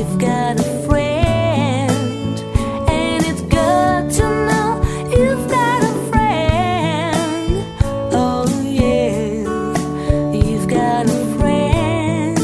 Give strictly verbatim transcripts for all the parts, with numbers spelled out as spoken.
you've got a friend, and it's good to know you've got a friend. Oh yeah, you've got a friend.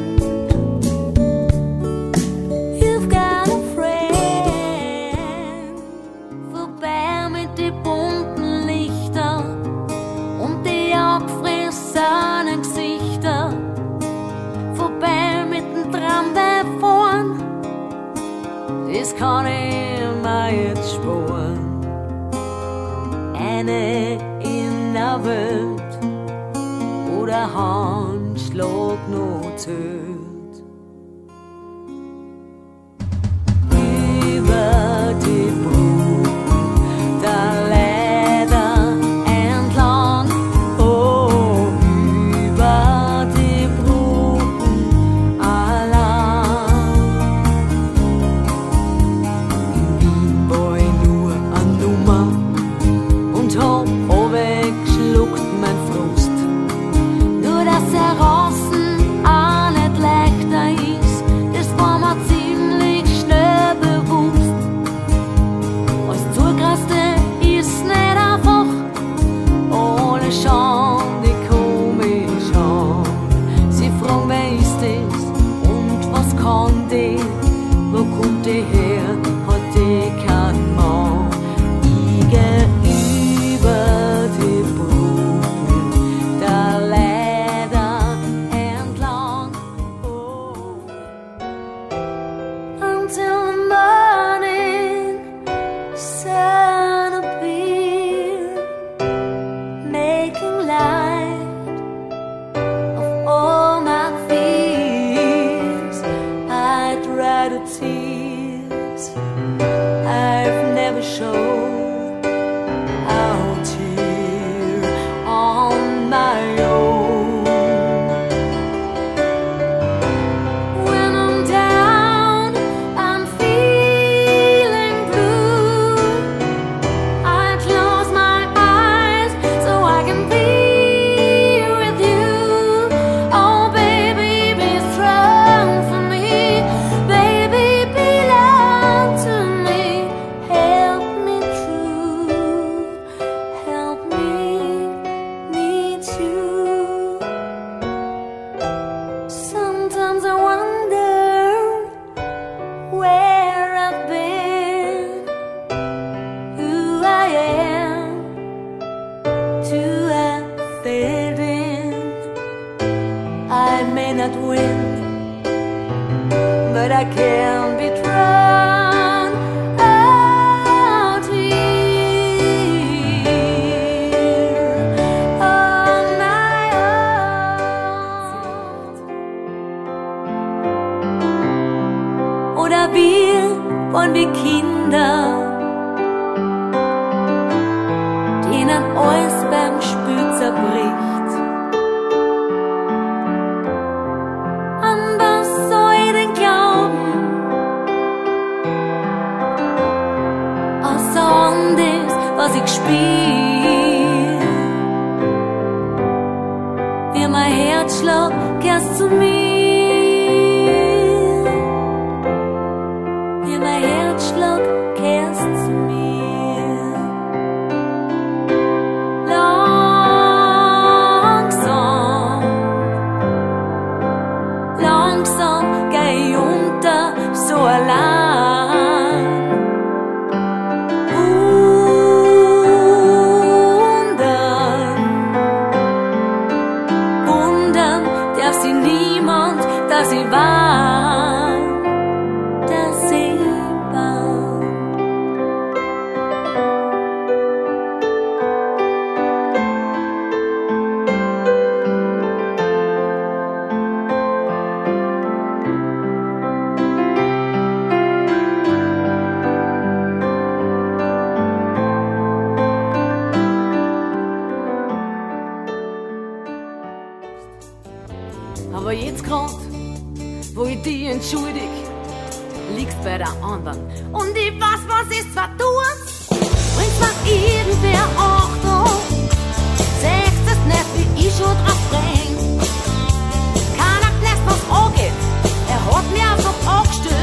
You've got a friend. Vorbei mit die bunten Lichter und die aufgefressenen Gesichter. Vorbei mit dem Tram bei vorn, das kann ich mir jetzt sparen. Eine in der Welt, wo der Handschlag noch zählt. Über die Brücken der Leiter entlang, oh, über die Brücken allein. In Wien war ich nur eine Nummer und hab runtergeschluckt mein Frust. Nur dass er draußen auch nicht leichter ist, das war mir ziemlich schnell bewusst. Als Zugraste ist nicht einfach, ohne schauen, die komisch an. Sie fragen, wer ist das und was kann die, wo kommt die her, hat die keinen Mann. Ich geh über die Brücken der Leiter entlang, oh. Until the morning sun appear, making light of all my fears. I'd rather tears I've never shown out here on my own. When I'm down, I'm feeling blue. I close my eyes so I can be with you. Oh baby, be strong for me. Baby, belong to me. Help me through. Help me need you. Sometimes I wonder where I've been, who I am, do I fit in? I may not win, but I can be drawn out here on my own. Oder wir wollen wie Kinder, denen alles beim Spiel zerbricht. An was soll ich denn glauben, außer an das, was ich spiel? Wie mein Herzschlag gehst zu mir, wie mein Herzschlag gehst zu mir. Langsam, langsam geh ich unter, so allein. Wundern, wundern darf sie niemand, dass sie war, dass sie war. Aber jetzt grad, wo ich dich entschuldig, liegst bei der anderen. Und ich weiß, was ist zwar tut, bringt mir irgendwer Achtung. Sagst es nicht, wie ich schon drauf bring. Keiner knässt, was angeht, er hat mir einfach angestellt.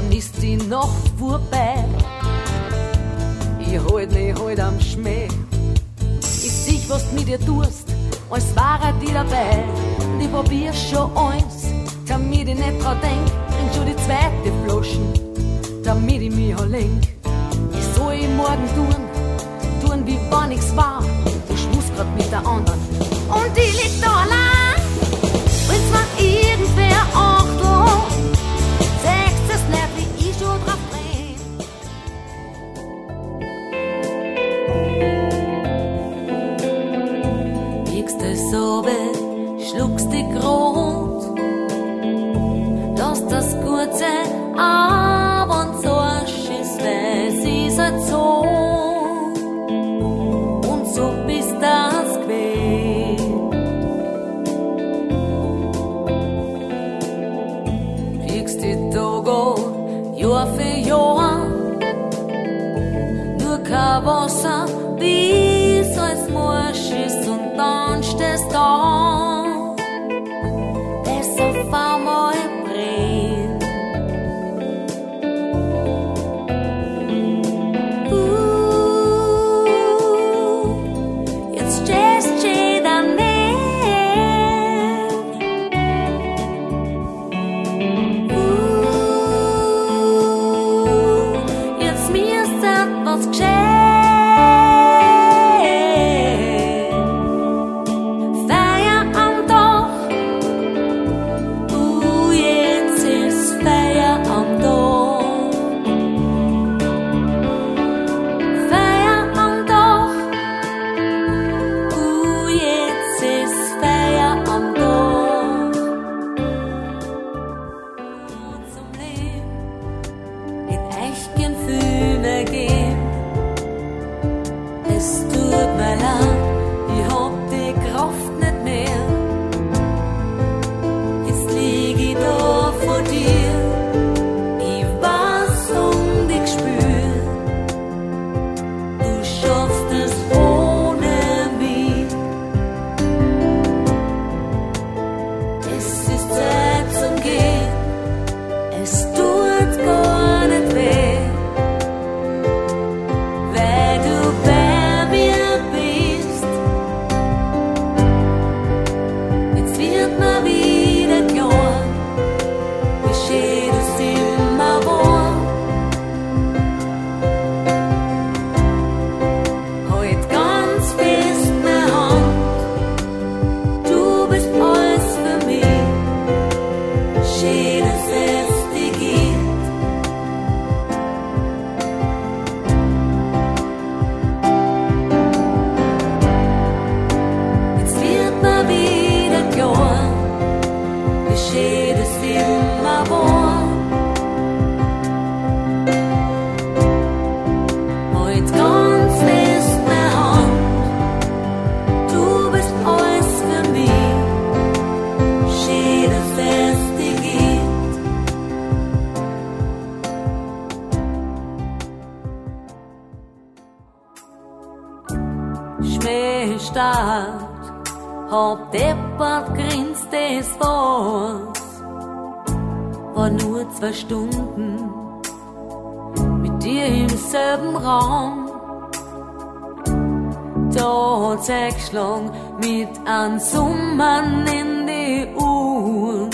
dann ist die Nacht vorbei. Ich halt mich halt am Schmäh. Ich sieh, was du mit dir tust, als wäre die dabei. Und ich probier schon eins, damit ich nicht dran denk. Trink schon die zweite Flaschen, damit ich mich lenk. Ich soll ich morgen tun, tun wie wenn nichts war. Du schmusst grad mit der anderen und die liegt da allein. Bringt's mal irgendwer Achtung, sagst es nicht, wie ich schon drauf brenn. Liegst du so weh, schluckst dich rot, dass das Gute ab und so ist, weil sie so und so bist das gewesen. Kriegst die Tage Jahr für Jahr, nur kein Wasser, bis alles Marsch ist und dann stehst da, es auf einmal brennt. Hab deppert grinst es was, war nur zwei Stunden mit dir im selben Raum. Da hat's eingeschlagen mit einem Summen in die Uhr.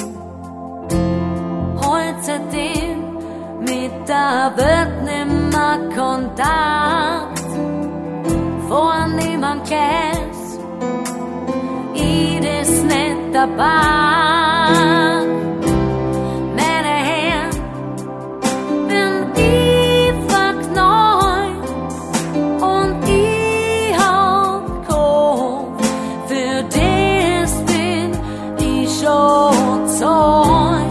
Heute seitdem mit der Welt nimmer Kontakt, vornehmen Käse, ich das nicht dabei. Meine Herren, bin ich verknallt und ich hab Kopf, für das bin ich schon zahlt.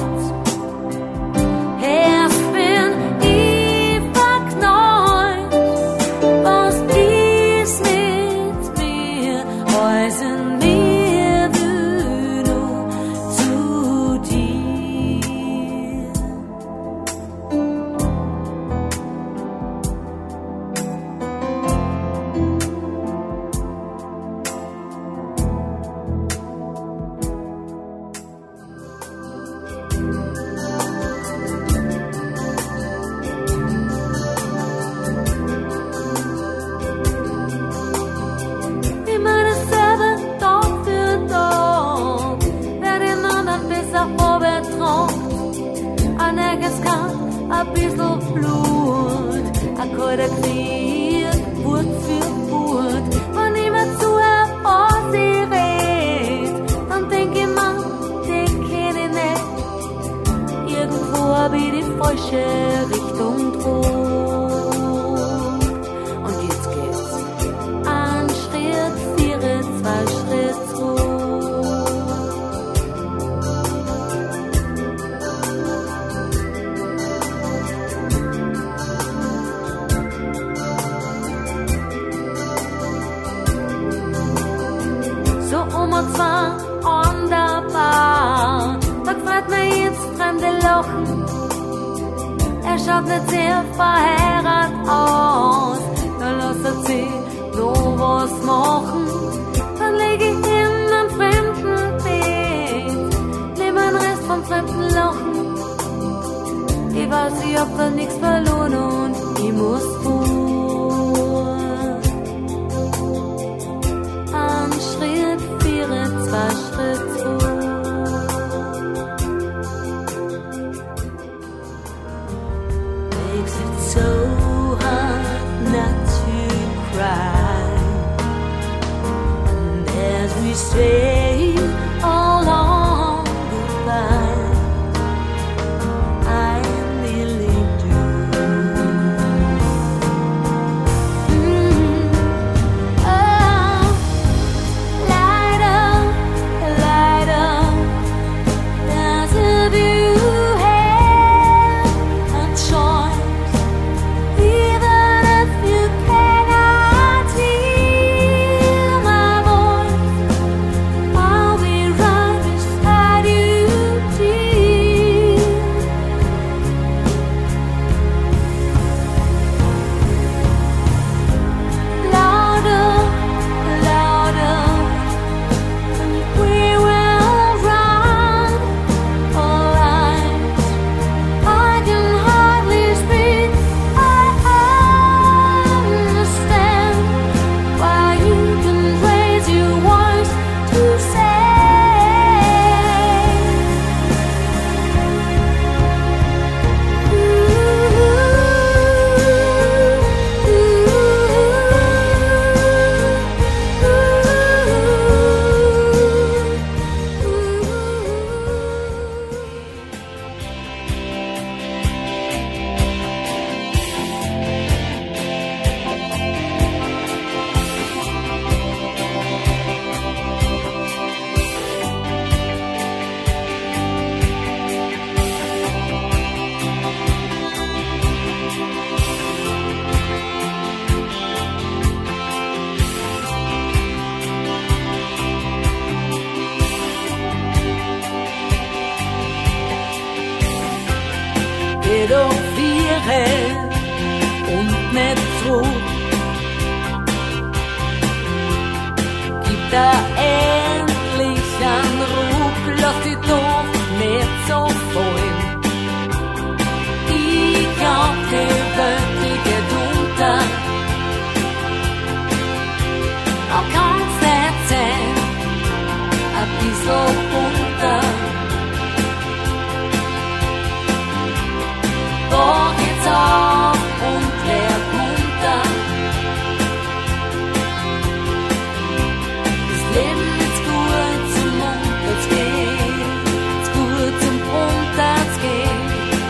Erst bin ich verknallt, was ist mit mir, als in mir will du ein bisschen Blut, ein kalter Krieg, Wut für Wut. Wenn ich mir zuhör, was ich red, dann denk ich mir, den kenn ich nicht. Irgendwo hab ich die falsche Richtung gedroht. Und jetzt geht's ein Schritt, vier, zwei Schritt zurück. Zwar wunderbar, da gefällt mir jetzt fremde Lachen. Er schaut nicht sehr verheiratet aus, dann lass er sich noch was machen. Dann leg ich in einem fremden Bett, nehm einen Rest vom fremden Lachen. Ich weiß, ich hab da nichts verloren und ich muss vor. Ein Schritt, zwei Schritt zurück. Makes it so hard not to cry. And as we say all long goodbye, I really do. Mm. Oh, light up. Jedoch vier und nicht so. Gib da endlich einen Ruck, lass dich doch nicht so freuen. Ich glaub, die Welt, die geht unter. Auch kann's nicht sein, ein bisschen bunter. Doch geht's auf und werd munter. Das Leben ist gut zum Untergehen, ist gut zum Untergehen.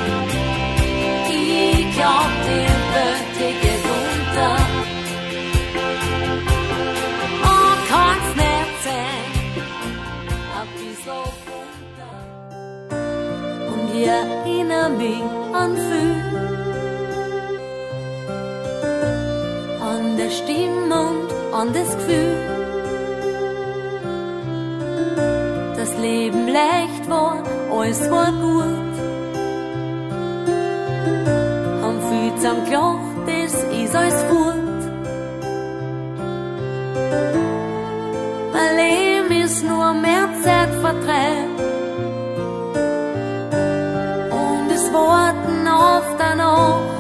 Ich glaub, die Welt, die geht unter. Oh, kann's nicht sein, ein bisschen bunter. Und ich erinnere mich an viel, an der Stimme und an das Gefühl, das Leben leicht war, alles war gut, haben viel zusammen gelacht, das ist alles gut. Mein Leben ist nur mehr Zeitvertreib, Warten auf der Nacht.